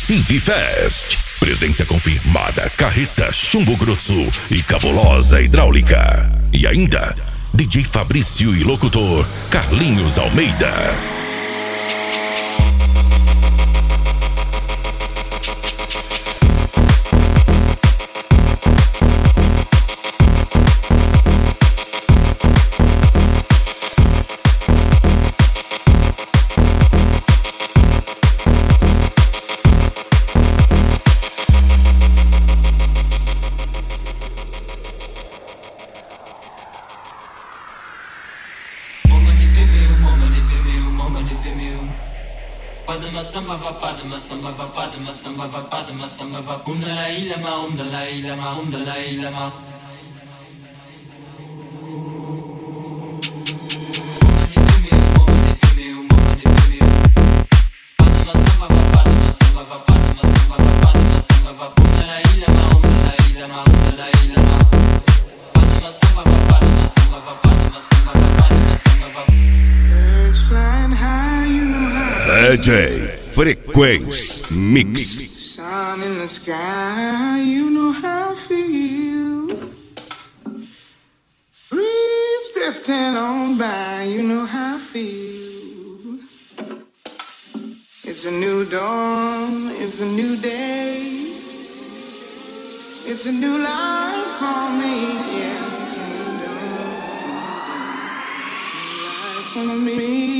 Civi Fest. Presença confirmada, carreta, chumbo grosso e cabulosa hidráulica. E ainda, DJ Fabrício e locutor Carlinhos Almeida. Samba va padma samba va padma samba va padma samba va Dalai Lama Dalai Lama Dalai Lama DJ Frequência Mix. Sun in the sky, you know how I feel. Breeze drifting on by, you know how I feel. It's a new dawn, it's a new day. It's a new life for me, yeah. It's a new dawn, it's a new life for me.